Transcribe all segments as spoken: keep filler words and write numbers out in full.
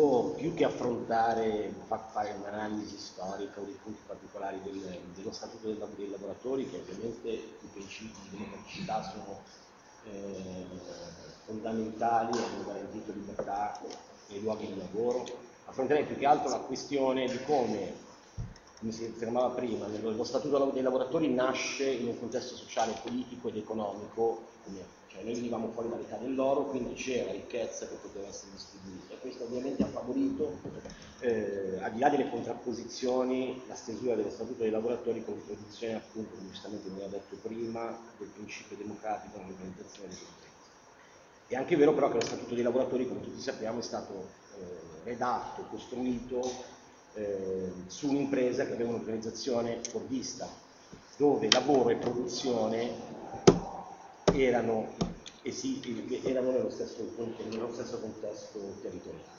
io più che affrontare, fare un'analisi storica o dei punti particolari del, dello Statuto dei, dei lavoratori, che ovviamente i principi di democraticità sono eh, fondamentali, hanno garantito libertà nei luoghi di lavoro, affronterei più che altro la questione di come, come si affermava prima, lo Statuto dei lavoratori nasce in un contesto sociale, politico ed economico, come, cioè noi venivamo fuori dall'età dell'oro, quindi c'era ricchezza che poteva essere distribuita, e questo ovviamente ha favorito, eh, al di là delle contrapposizioni, la stesura dello Statuto dei lavoratori con l'introduzione, appunto, come giustamente mi aveva detto prima, del principio democratico nell'organizzazione delle imprese. È anche vero però che lo Statuto dei lavoratori, come tutti sappiamo, è stato eh, redatto, costruito eh, su un'impresa che aveva un'organizzazione fordista, dove lavoro e produzione erano, eh sì, erano nello, stesso, nello stesso contesto territoriale.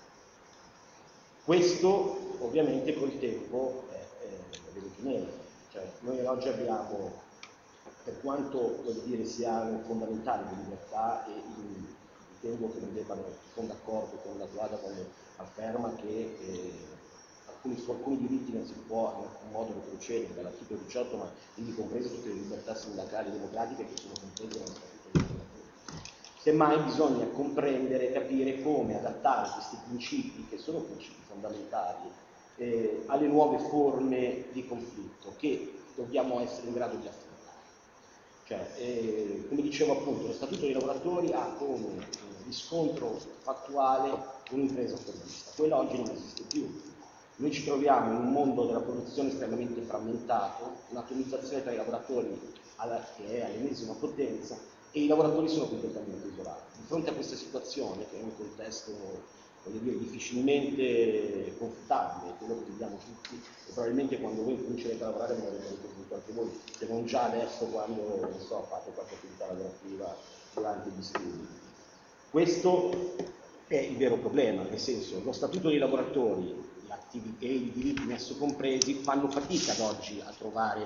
Questo ovviamente col tempo è, è venuto meno, cioè noi oggi abbiamo, per quanto voglio dire, siano fondamentali le libertà, e ritengo che non debbano, sono d'accordo con la Guada quando afferma che eh, alcuni, su alcuni diritti non si può in alcun modo retrocedere dall'articolo diciotto, ma quindi comprese tutte le libertà sindacali e democratiche che sono comprese nello Statuto dei lavoratori. Semmai bisogna comprendere e capire come adattare questi principi, che sono principi fondamentali, eh, alle nuove forme di conflitto che dobbiamo essere in grado di affrontare. Cioè, eh, come dicevo appunto, lo Statuto dei lavoratori ha come eh, riscontro fattuale un'impresa fordista. Quella oggi non esiste più. Noi ci troviamo in un mondo della produzione estremamente frammentato, un'atomizzazione tra i lavoratori alla, che è all'ennesima potenza, e i lavoratori sono completamente isolati. Di fronte a questa situazione, che è un contesto, voglio dire, difficilmente confutabile, quello che viviamo tutti, e probabilmente quando voi comincerete a lavorare ve l'avete riconosciuto anche voi, se non già adesso quando, non so, fate qualche attività lavorativa durante gli studi. Questo è il vero problema, nel senso, lo Statuto dei lavoratori e i diritti messo compresi fanno fatica ad oggi a trovare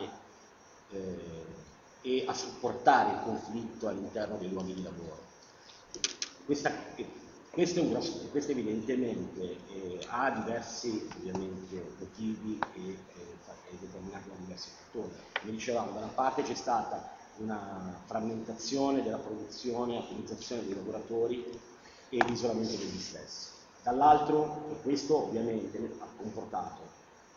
eh, e a supportare il conflitto all'interno dei luoghi di lavoro. Questa, questo, è un grosso, questo evidentemente eh, ha diversi ovviamente, motivi e eh, è determinato da diversi fattori. Come dicevamo, da una parte c'è stata una frammentazione della produzione, ottimizzazione dei lavoratori e l'isolamento degli stessi. Dall'altro, e questo ovviamente ha comportato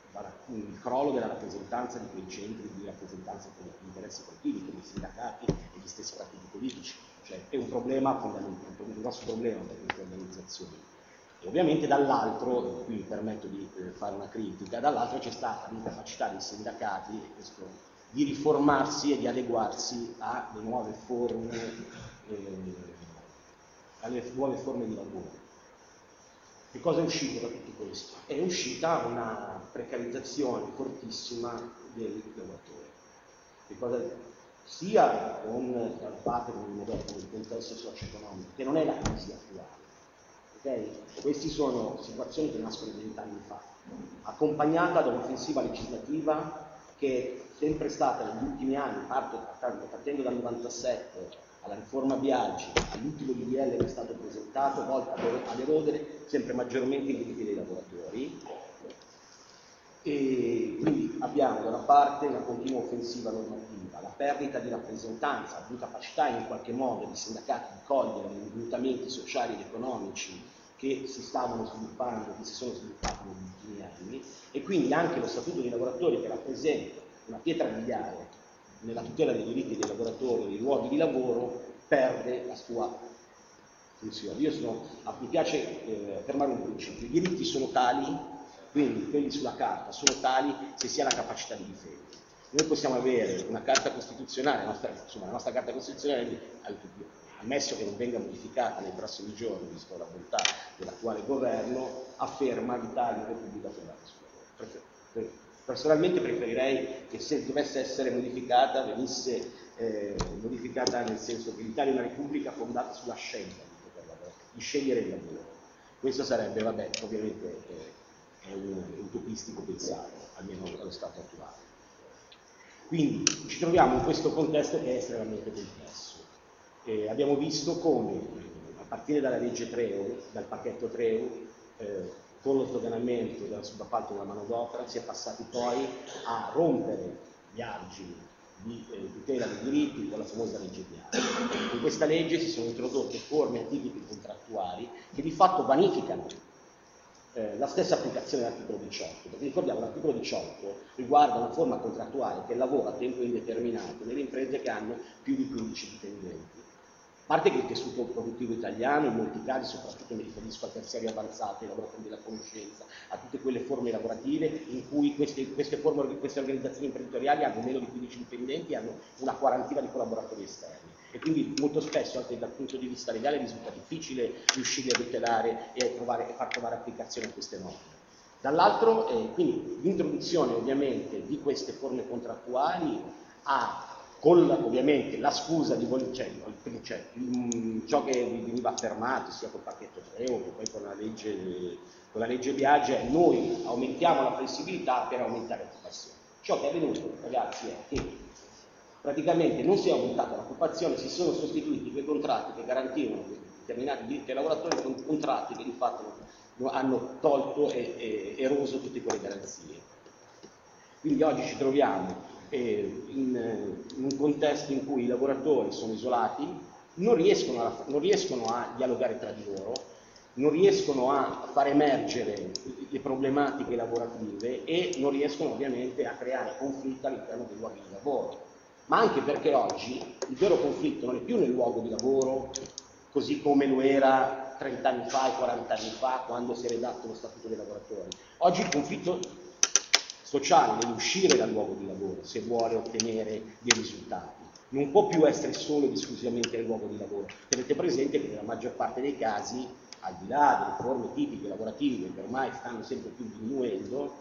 il crollo della rappresentanza di quei centri di rappresentanza di interessi collettivi, come i sindacati e gli stessi partiti politici. Cioè è un problema fondamentale, un grosso problema per queste organizzazioni. E ovviamente dall'altro, qui mi permetto di eh, fare una critica, dall'altro c'è stata l'incapacità dei sindacati questo, di riformarsi e di adeguarsi alle nuove forme, eh, alle nuove forme di lavoro. Che cosa è uscito da tutto questo? È uscita una precarizzazione fortissima dei lavoratori. Che cosa, sia con la parte, come vi ho detto, del contesto socio-economico, che non è la crisi attuale. Okay? Queste sono situazioni che nascono vent'anni fa, accompagnata da un'offensiva legislativa che è sempre stata negli ultimi anni, partendo dal novantasette, alla riforma Biagi, all'ultimo D D L che è stato presentato, volta ad erodere sempre maggiormente i diritti dei lavoratori. E quindi abbiamo da una parte una continua offensiva normativa, la perdita di rappresentanza, di capacità in qualche modo dei sindacati di cogliere gli mutamenti sociali ed economici che si stavano sviluppando, che si sono sviluppati negli ultimi anni, e quindi anche lo Statuto dei lavoratori, che rappresenta una pietra miliare nella tutela dei diritti dei lavoratori nei luoghi di lavoro, perde la sua funzione. Io sono, mi piace eh, affermare un principio: i diritti sono tali, quindi quelli sulla carta sono tali se si ha la capacità di difendere. Noi possiamo avere una carta costituzionale, la nostra, insomma, la nostra carta costituzionale, ammesso che non venga modificata nei prossimi giorni, visto la bontà dell'attuale governo, afferma l'Italia Repubblica fondata sul lavoro. Personalmente preferirei che, se dovesse essere modificata, venisse eh, modificata nel senso che l'Italia è una repubblica fondata sulla scelta di scegliere il lavoro. Questo sarebbe, vabbè, ovviamente eh, è un utopistico pensiero, almeno allo stato attuale. Quindi ci troviamo in questo contesto che è estremamente complesso. Eh, abbiamo visto come, a partire dalla legge Treu, dal pacchetto Treu, eh, con lo sdoganamento del subappalto della manodopera si è passati poi a rompere gli argini di eh, tutela dei diritti con la famosa legge Biagi. In questa legge si sono introdotte forme atipiche contrattuali che di fatto vanificano eh, la stessa applicazione dell'articolo diciotto, perché ricordiamo l'articolo diciotto riguarda una forma contrattuale che lavora a tempo indeterminato nelle imprese che hanno più di quindici dipendenti. A parte che il tessuto produttivo italiano, in molti casi, soprattutto mi riferisco al terziario avanzato, ai lavoratori della conoscenza, a tutte quelle forme lavorative in cui queste, queste, forme, queste organizzazioni imprenditoriali hanno meno di quindici dipendenti e hanno una quarantina di collaboratori esterni. E quindi molto spesso, anche dal punto di vista legale, risulta difficile riuscire a tutelare e, a trovare, e far trovare applicazione a queste norme. Dall'altro, eh, quindi l'introduzione ovviamente di queste forme contrattuali ha, con ovviamente la scusa di voler, cioè, cioè, ciò che veniva affermato sia col pacchetto Treo che poi con la legge, con la legge Biagi, è noi aumentiamo la flessibilità per aumentare l'occupazione. Ciò che è avvenuto, ragazzi, è che praticamente non si è aumentata l'occupazione, si sono sostituiti quei contratti che garantivano determinati diritti ai lavoratori con contratti che di fatto hanno tolto e, e eroso tutte quelle garanzie. Quindi oggi ci troviamo in, in un contesto in cui i lavoratori sono isolati, non riescono, a, non riescono a dialogare tra di loro, non riescono a far emergere le problematiche lavorative e non riescono ovviamente a creare conflitto all'interno dei luoghi di lavoro. Ma anche perché oggi il vero conflitto non è più nel luogo di lavoro, così come lo era trenta anni fa e quaranta anni fa, quando si è redatto lo Statuto dei lavoratori. Oggi il conflitto sociale deve uscire dal luogo di lavoro se vuole ottenere dei risultati. Non può più essere solo ed esclusivamente nel luogo di lavoro. Tenete presente che nella maggior parte dei casi, al di là delle forme tipiche lavorative che ormai stanno sempre più diminuendo,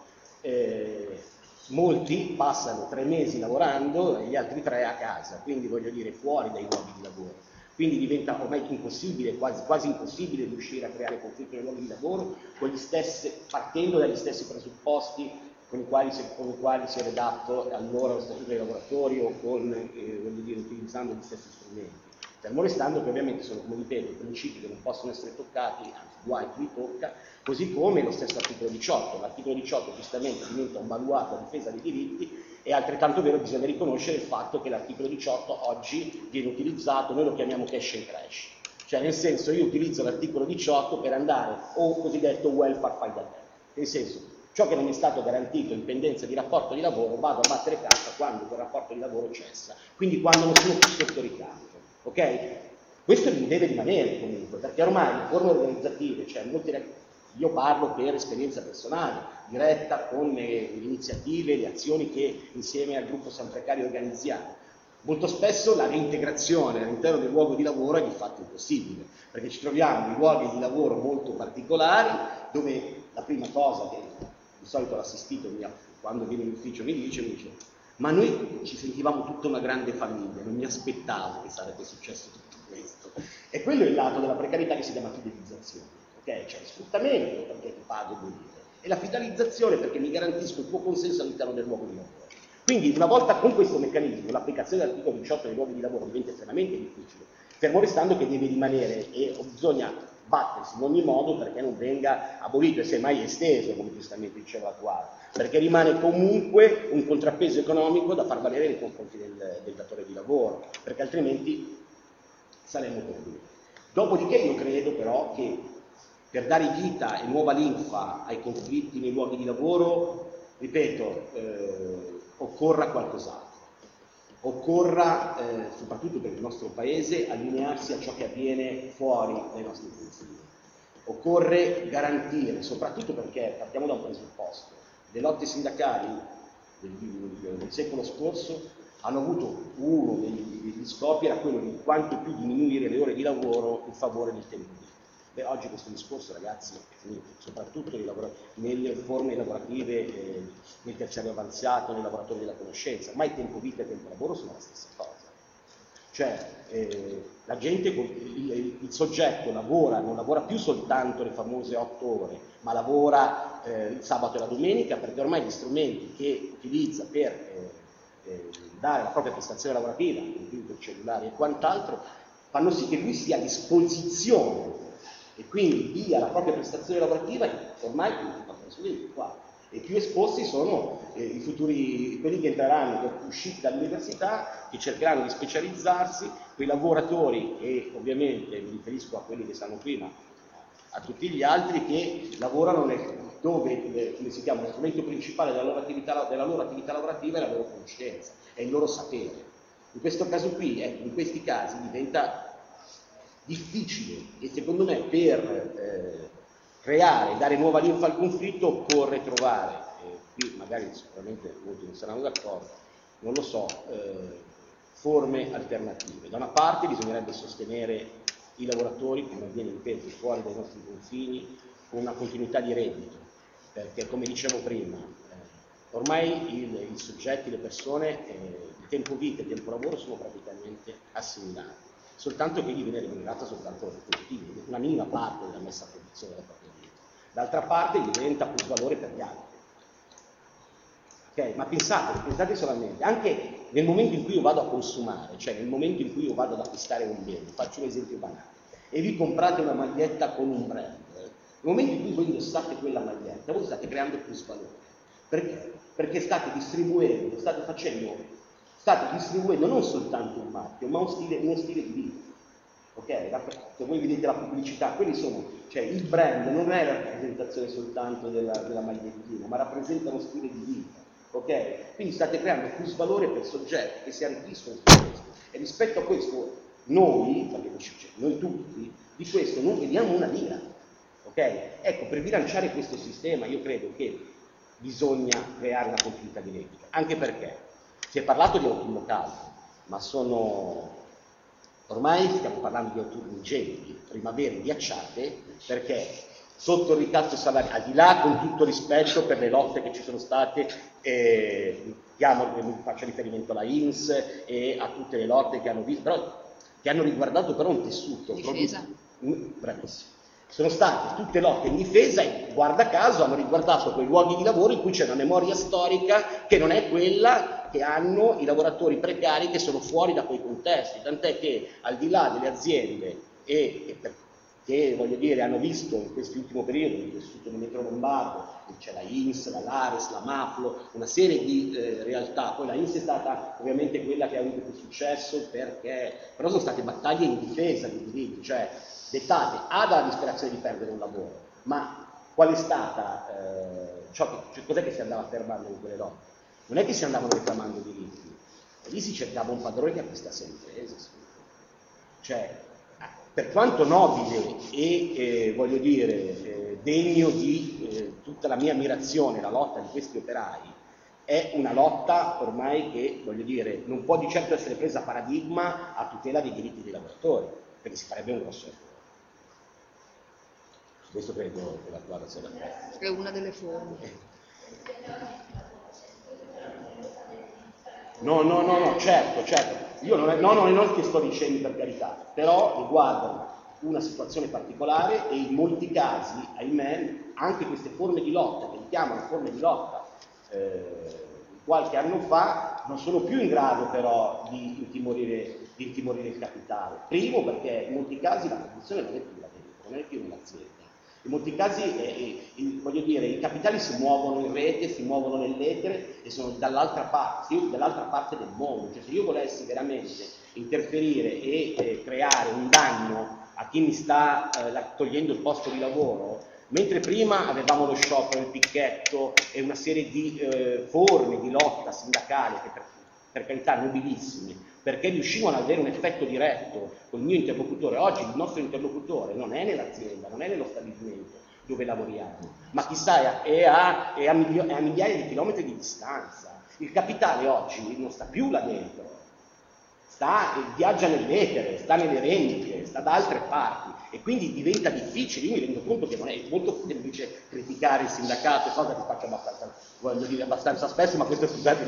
eh, molti passano tre mesi lavorando e gli altri tre a casa, quindi voglio dire fuori dai luoghi di lavoro. Quindi diventa ormai impossibile, quasi, quasi impossibile riuscire a creare conflitto nei luoghi di lavoro con gli stessi, partendo dagli stessi presupposti con i quali si, con i quali si è redatto allora lo Statuto dei lavoratori o con, eh, voglio dire, utilizzando gli stessi strumenti. Fermo restando che ovviamente sono, come ripeto, principi che non possono essere toccati, anzi guai chi li tocca, così come lo stesso articolo diciotto. L'articolo diciotto giustamente diventa un baluardo a difesa dei diritti, e altrettanto vero bisogna riconoscere il fatto che l'articolo diciotto oggi viene utilizzato, noi lo chiamiamo cash and crash, cioè nel senso io utilizzo l'articolo diciotto per andare o cosiddetto welfare fai da te, nel senso ciò che non mi è stato garantito in pendenza di rapporto di lavoro vado a battere cassa quando quel rapporto di lavoro cessa, quindi quando non sono più sotto ricarico, ok? Questo deve rimanere comunque, perché ormai le forme organizzative, cioè molte, io parlo per esperienza personale, diretta con le iniziative, le azioni che insieme al gruppo San Precario organizziamo. Molto spesso la reintegrazione all'interno del luogo di lavoro è di fatto impossibile, perché ci troviamo in luoghi di lavoro molto particolari, dove la prima cosa che di solito l'assistito quando viene in ufficio mi dice, mi dice ma noi ci sentivamo tutta una grande famiglia, non mi aspettavo che sarebbe successo tutto questo. E quello è il lato della precarietà che si chiama fidelizzazione, ok? Cioè sfruttamento perché ti pago e dire, e la fidelizzazione perché mi garantisco il tuo consenso all'interno del luogo di lavoro. Quindi una volta con questo meccanismo l'applicazione dell'articolo diciotto dei luoghi di lavoro diventa estremamente difficile, fermo restando che deve rimanere e bisogna battersi in ogni modo perché non venga abolito e semmai esteso, come giustamente diceva l'attuale, perché rimane comunque un contrappeso economico da far valere nei confronti del, del datore di lavoro, perché altrimenti saremmo perduti. Dopodiché io credo però che per dare vita e nuova linfa ai conflitti nei luoghi di lavoro, ripeto, eh, occorra qualcos'altro. Occorra, eh, soprattutto per il nostro Paese, allinearsi a ciò che avviene fuori dai nostri confini. Occorre garantire, soprattutto perché partiamo da un presupposto, le lotte sindacali del, del, del secolo scorso hanno avuto uno degli, degli scopi, era quello di quanto più diminuire le ore di lavoro in favore del tempo libero. Beh, oggi questo discorso, ragazzi, è finito, soprattutto nelle forme lavorative, eh, nel terziario avanzato, nei lavoratori della conoscenza. Ormai tempo vita e tempo lavoro sono la stessa cosa. Cioè, eh, la gente, il, il soggetto lavora, non lavora più soltanto le famose otto ore, ma lavora eh, il sabato e la domenica, perché ormai gli strumenti che utilizza per eh, eh, dare la propria prestazione lavorativa, computer, cellulari e quant'altro, fanno sì che lui sia a disposizione e quindi via la propria prestazione lavorativa ormai ventiquattro su ventiquattro. E più esposti sono eh, i futuri, quelli che entreranno usciti dall'università, che cercheranno di specializzarsi, quei lavoratori, e ovviamente mi riferisco a quelli che stanno prima, a tutti gli altri che lavorano nel, dove eh, come si chiama, lo strumento principale della loro, attività, della loro attività lavorativa è la loro conoscenza, è il loro sapere. In questo caso qui, ecco, in questi casi diventa difficile e secondo me per eh, creare, dare nuova linfa al conflitto occorre trovare, eh, qui magari sicuramente molti non saranno d'accordo, non lo so, eh, forme alternative. Da una parte bisognerebbe sostenere i lavoratori, come avviene in paesi fuori dai nostri confini, con una continuità di reddito, perché come dicevo prima, eh, ormai il, i soggetti, le persone, eh, il tempo vita e il tempo lavoro sono praticamente assimilati, soltanto che gli viene remunerata soltanto una minima parte della messa a produzione della propria vita. D'altra parte gli diventa più valore per gli altri. Okay? Ma pensate, pensate solamente, anche nel momento in cui io vado a consumare, cioè nel momento in cui io vado ad acquistare un bene, faccio un esempio banale, e vi comprate una maglietta con un brand, nel momento in cui voi indossate quella maglietta, voi state creando più valore. Perché? Perché state distribuendo, state facendo, state distribuendo non soltanto un marchio, ma uno stile, uno stile di vita. Ok? Se voi vedete la pubblicità, quelli sono, cioè il brand non è la rappresentazione soltanto della, della magliettina, ma rappresenta uno stile di vita. Ok? Quindi state creando più valore per soggetti che si arricchiscono su questo. E rispetto a questo, noi, noi tutti, di questo non vediamo una lira. Ok? Ecco, per bilanciare questo sistema io credo che bisogna creare una continuità di reddito. Anche perché si è parlato di autunno caldo, ma sono... Ormai stiamo parlando di autunni ingenti, primavere ghiacciate, perché sotto il ricatto salariale, al di là con tutto rispetto per le lotte che ci sono state, eh, chiamo, faccio riferimento alla I N P S e a tutte le lotte che hanno visto, però, che hanno riguardato però un tessuto. Difesa. Bravissimo. Sono state tutte lotte in difesa e guarda caso hanno riguardato quei luoghi di lavoro in cui c'è una memoria storica che non è quella che hanno i lavoratori precari che sono fuori da quei contesti, tant'è che al di là delle aziende e, e che voglio dire hanno visto in quest'ultimo periodo il tessuto del metro lombardo, c'è la I N S, la Lares, la Maflo, una serie di eh, realtà, poi la I N S è stata ovviamente quella che ha avuto più successo perché però sono state battaglie in difesa dei diritti, cioè dettate A dalla disperazione di perdere un lavoro, ma qual è stata, eh, ciò che, cioè, cos'è che si andava fermando in quelle lotte? Non è che si andavano reclamando diritti, lì si cercava un padrone che acquistasse l'impresa. Cioè, per quanto nobile e, eh, voglio dire, eh, degno di eh, tutta la mia ammirazione la lotta di questi operai, è una lotta ormai che, voglio dire, non può di certo essere presa a paradigma a tutela dei diritti dei lavoratori, perché si farebbe un grosso errore. Su questo credo che la tua sia d'accordo. È una delle forme. No, no, no, no, certo, certo. Io non è, no, no, non è che sto dicendo per carità, però riguardano una situazione particolare e in molti casi, ahimè, anche queste forme di lotta, che li chiamano forme di lotta, eh, qualche anno fa, non sono più in grado però di intimorire, di intimorire il capitale. Primo perché in molti casi la produzione non è più la dentro, non è più un'azienda. In molti casi, eh, eh, voglio dire, i capitali si muovono in rete, si muovono nell'etere e sono dall'altra parte, io, dall'altra parte del mondo. Cioè, se io volessi veramente interferire e eh, creare un danno a chi mi sta eh, la, togliendo il posto di lavoro, mentre prima avevamo lo sciopero, il picchetto e una serie di eh, forme di lotta sindacale che per, per carità nobilissimi, perché riuscivano ad avere un effetto diretto con il mio interlocutore. Oggi il nostro interlocutore non è nell'azienda, non è nello stabilimento dove lavoriamo, ma chissà è a, è a, milio, è a migliaia di chilometri di distanza. Il capitale oggi non sta più là dentro, sta, viaggia nell'etere, sta nelle rendite, sta da altre parti e quindi diventa difficile. Io mi rendo conto che non è molto semplice criticare il sindacato, cosa che faccio abbastanza, voglio dire, abbastanza spesso, ma questo è scusate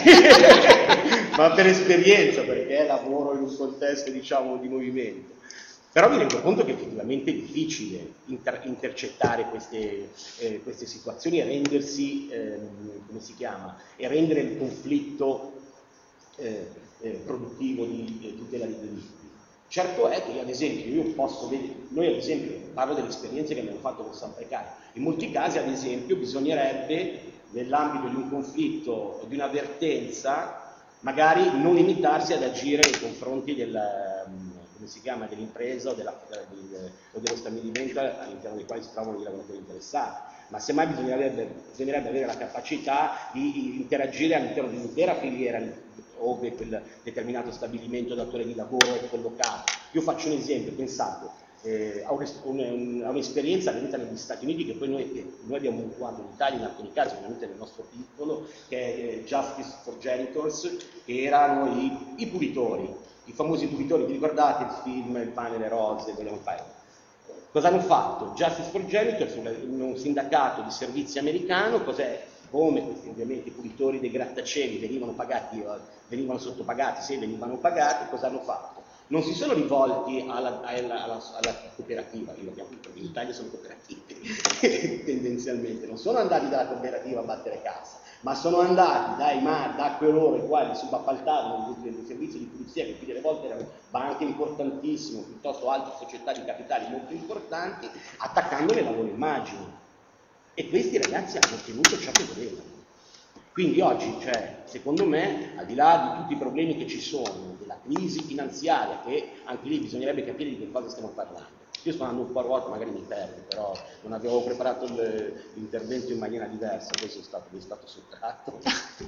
ma per esperienza, perché lavoro in un contesto diciamo di movimento. Però mi rendo conto che effettivamente è difficile inter- intercettare queste, eh, queste situazioni e rendersi, eh, come si chiama, e rendere il conflitto eh, eh, produttivo di eh, tutela dei diritti. Certo è che io, ad esempio, io posso vedere, noi ad esempio parlo delle esperienze che abbiamo fatto con San Precario, in molti casi ad esempio bisognerebbe nell'ambito di un conflitto o di un'avvertenza magari non limitarsi ad agire nei confronti del, come si chiama, dell'impresa o, della, del, o dello stabilimento all'interno dei quali si trovano i lavoratori interessati, ma semmai bisognerebbe, bisognerebbe avere la capacità di interagire all'interno di un'intera filiera ove quel determinato stabilimento datore di lavoro è collocato. Io faccio un esempio, pensate eh, a un'esperienza venuta negli Stati Uniti che poi noi, che noi abbiamo mutuato in Italia in alcuni casi, ovviamente nel nostro piccolo, che è eh, Justice for Janitors, che erano i, i pulitori, i famosi pulitori, vi ricordate il film Il pane e le rose, vogliamo fare? Cosa hanno fatto? Justice for Janitors, un sindacato di servizi americano, cos'è? Come questi ovviamente i pulitori dei grattacieli venivano pagati, venivano sottopagati, se venivano pagati, cosa hanno fatto? Non si sono rivolti alla, alla, alla, alla cooperativa, io abbiamo detto che in Italia sono cooperative tendenzialmente, non sono andati dalla cooperativa a battere cassa, ma sono andati dai mar, da coloro i quali subappaltavano i servizi di pulizia, che più delle volte erano banche importantissime, piuttosto altre società di capitali molto importanti, attaccando le loro immagini. E questi ragazzi hanno ottenuto ciò che volevano. Quindi oggi, cioè, secondo me, al di là di tutti i problemi che ci sono, della crisi finanziaria, che anche lì bisognerebbe capire di che cosa stiamo parlando. Io sto andando un po' a ruota, magari mi perdo, però non avevo preparato l'intervento in maniera diversa, questo è stato, mi è stato sottratto.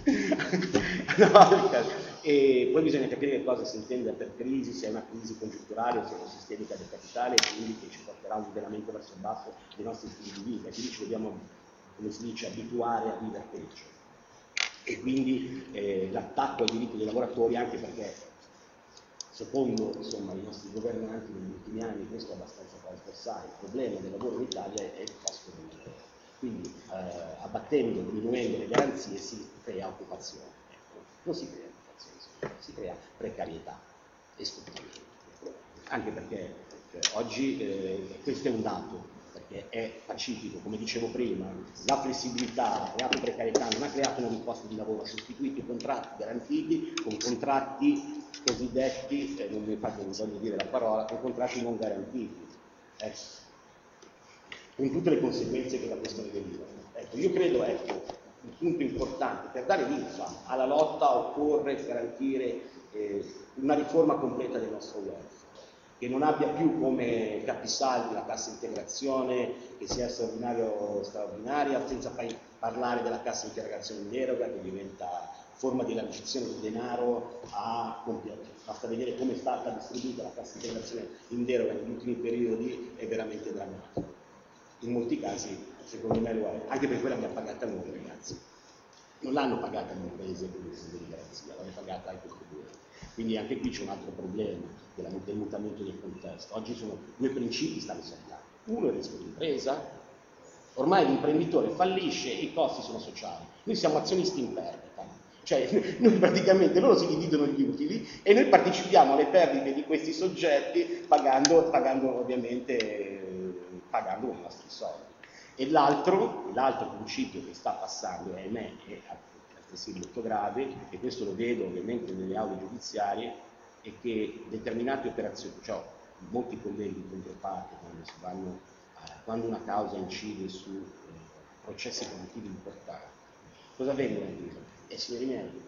No, e poi bisogna capire che cosa si intende per crisi, se è una crisi congiunturale o se è una sistemica del capitale, e quindi che ci porterà un livellamento verso il basso dei nostri stili di vita, quindi ci dobbiamo, come si dice, abituare a vivere peggio. E quindi eh, l'attacco ai diritti dei lavoratori, anche perché secondo insomma, i nostri governanti negli ultimi anni questo è abbastanza trasversale, il problema del lavoro in Italia è il costo del lavoro, quindi eh, abbattendo, diminuendo le garanzie si crea occupazione, ecco. Non si crea occupazione, si crea precarietà e sfruttamento, anche perché cioè, oggi eh, questo è un dato, perché è pacifico, come dicevo prima, la flessibilità ha creato precarietà, non ha creato nuovi posti di lavoro, ha sostituito i contratti garantiti con contratti cosiddetti, eh, non mi faccio, non voglio dire la parola, con contratti non garantiti, eh, con tutte le conseguenze che da questo ne derivano. Ecco, io credo, ecco, un punto importante, per dare linfa alla lotta occorre garantire eh, una riforma completa del nostro welfare, che non abbia più come capisaldi la cassa integrazione, che sia straordinaria o straordinaria, senza parlare della cassa integrazione in deroga, che diventa forma di elargizione di denaro a compiere. Basta vedere come è stata distribuita la cassa integrazione in deroga negli ultimi periodi, è veramente drammatico. In molti casi, secondo me, lo è, anche per quella che ha pagata noi, ragazzi. Non l'hanno pagata le imprese con il fondo di garanzia, l'hanno pagata ai contribuenti. Quindi anche qui c'è un altro problema del mutamento del contesto. Oggi sono due principi stanno saltando. Uno è il rischio di impresa. Ormai l'imprenditore fallisce e i costi sono sociali. Noi siamo azionisti in perdita. Cioè, noi praticamente loro si dividono gli utili e noi partecipiamo alle perdite di questi soggetti pagando, pagando ovviamente pagando con i nostri soldi. E l'altro, l'altro principio che sta passando, e ahimè, è altresì molto grave, e questo lo vedo ovviamente nelle aule giudiziarie, è che determinate operazioni, cioè molti colleghi di controparte, quando, si vanno, eh, quando una causa incide su eh, processi produttivi importanti, cosa vengono a dire? Eh signori miei,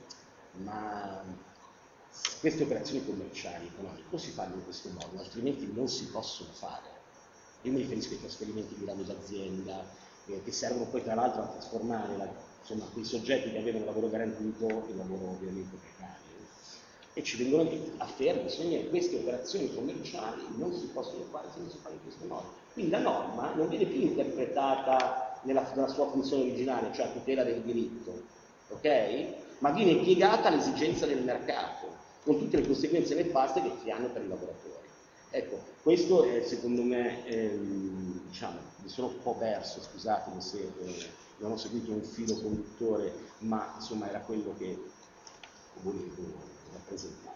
ma queste operazioni commerciali, economiche, non si fanno in questo modo, altrimenti non si possono fare. Io mi riferisco ai trasferimenti di ramo d'azienda, eh, che servono poi tra l'altro a trasformare la, insomma, quei soggetti che avevano lavoro garantito in lavoro ovviamente precario. E ci vengono affermi, bisogna queste operazioni commerciali non si possono fare se non si fanno in questo modo. Quindi la norma non viene più interpretata nella, nella sua funzione originale, cioè a tutela del diritto, ok? Ma viene impiegata all'esigenza del mercato, con tutte le conseguenze nefaste che si hanno per i lavoratori. Ecco, questo è, secondo me, ehm, diciamo, mi sono un po' perso, scusatemi se eh, non ho seguito un filo conduttore, ma insomma era quello che volevo rappresentare.